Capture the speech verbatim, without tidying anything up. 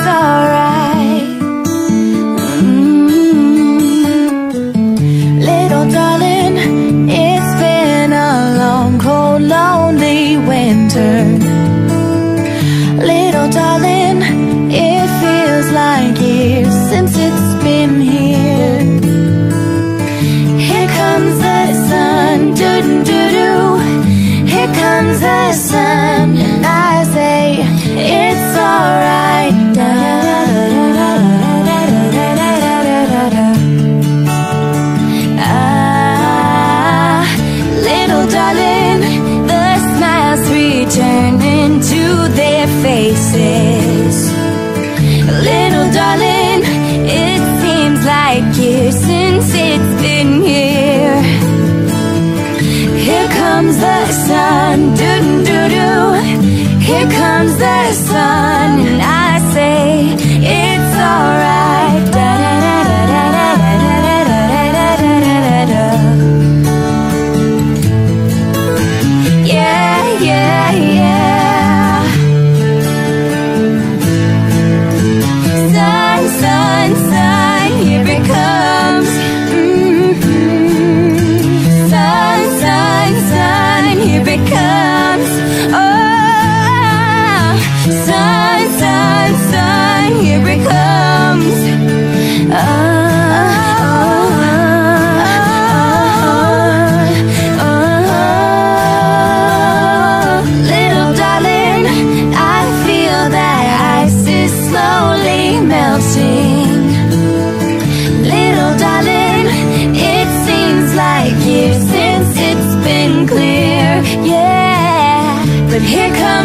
alright. Mm. Little darling, it's been a long, cold, lonely winter. Little darling, it feels like years since it's been here. Here comes the sun, doo-doo-doo-doo. Here comes the sun, and I say it's alright. Ah, little darling, the smiles return into their faces. Little darling, it seems like years since it's been here. Here comes the sun, doo-doo-doo-doo. Here comes the sun, and I say it's alright. Da-da-da-da-da-da-da-da-da-da-da-da. Yeah, yeah, yeah. Sun, sun, sun, here it comes. Mm-hmm. Sun, sun, sun, here it comes. Oh, sun, sun, sun, here it comes. Oh, oh, oh, oh. Little darling, I feel that ice is slowly melting. Little darling, it seems like years since it's been clear. Yeah, but here comes